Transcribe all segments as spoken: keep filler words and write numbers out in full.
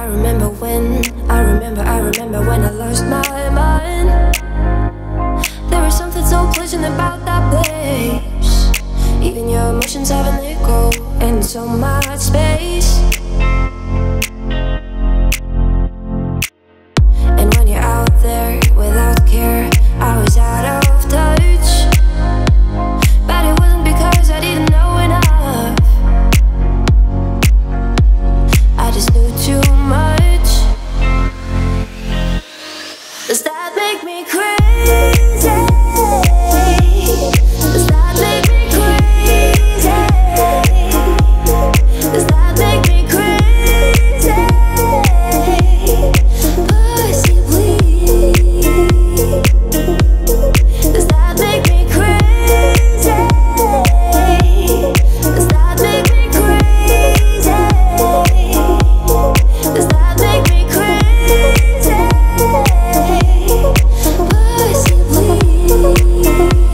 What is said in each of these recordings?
I remember when, I remember, I remember when I lost my mind. There was something so pleasant about that place. Even your emotions have an echo in so much space. And when you're out there without care, I was out of touch. But it wasn't because I didn't know enough. I just knew too much. Does that make me crazy? Does that make me crazy? Does that make me crazy? Pussy, please. Does that make me crazy? Does that make me crazy? Does that make me crazy? Pussy, please.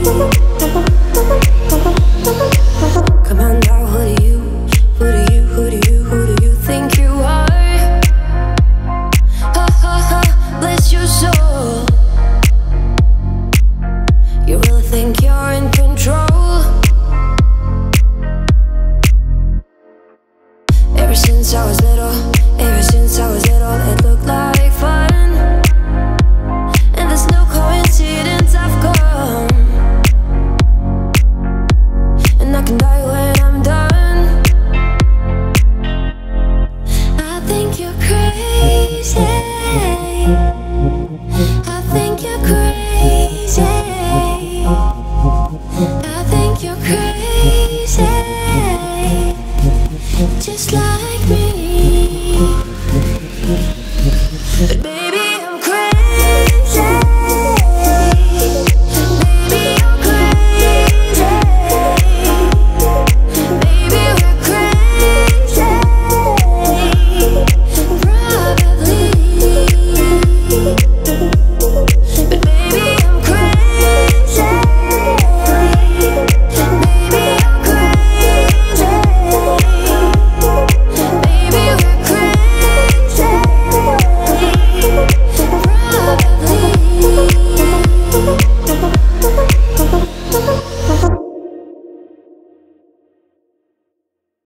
Come on now, who do you, who do you, who do you, who do you think you are? Ha ha ha, bless your soul. You really think you're in control? Ever since I was little, ever since I was little, it looked like fun. And there's no coincidence, I've come. And I can die when I'm done. I think you're crazy.